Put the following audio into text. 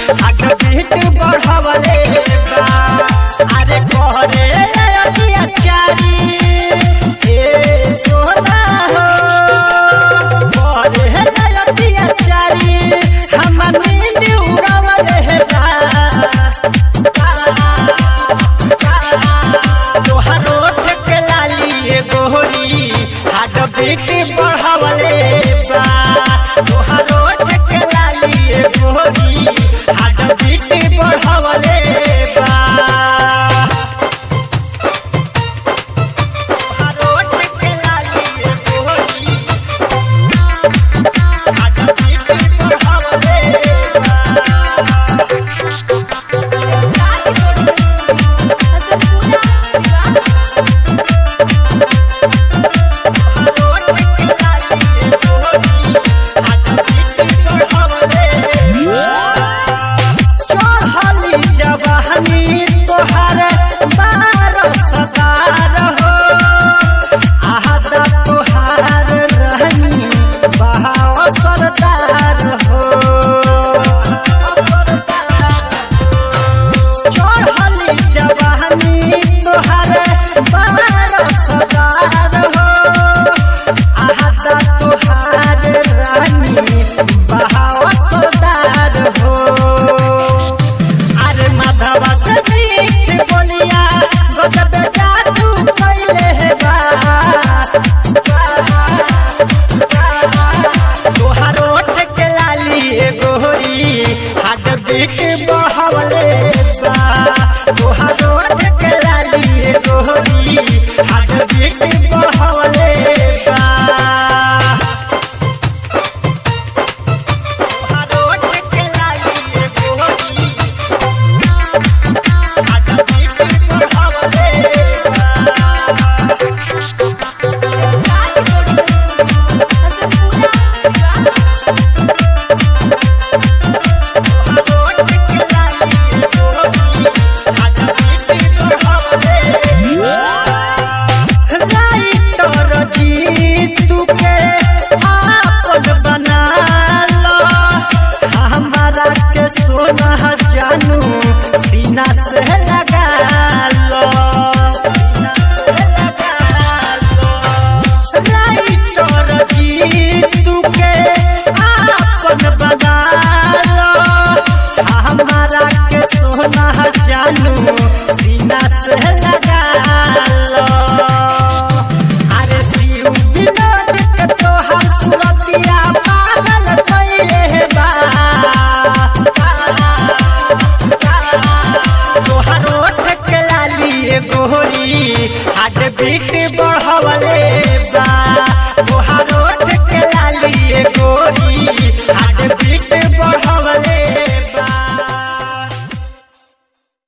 Heart beat बढ़वले बा। अरे कहरे अत्याचारी ए सोना हो कहरे अत्याचारी हम नींद उड़वले बा। तोहार ओठ के लाली गोरी हार्ट बीट बढ़वले बा। तोहार ओठ के लाली गोरी हार्ट बीट बढ़वले बा। तोहार ओठ के लाली गोरी हार्ट बीट बढ़वले बा। तोहार बारसदार हो आहदा तोहार रहनी बहाव सरदार हो। चढ़ली जवानी तोहार बारसदार हो आहदा तोहार रहनी बहाव सरदार हो। अरे माधवा से बोलिया गजब जादू कैले बा। तोहार ओठ के लाली गोरी हार्ट बीट बढ़वले बा। तोहार ओठ के लाली गोरी हार्ट बीट बढ़वले बा। तोहार ओठ के लाली गोरी सोना जानू सीना से लगा लो राइटर जी तू के आपन बना लो हमारा के सोना जानू सीना से लगा लो। अरे शिव विनोद के तोहार सुरतिया पागल कैले बा। तोहार ओठ के लाली गोरी हार्ट बीट बढ़वले बा। तोहार ओठ के लाली गोरी हार्ट बीट बढ़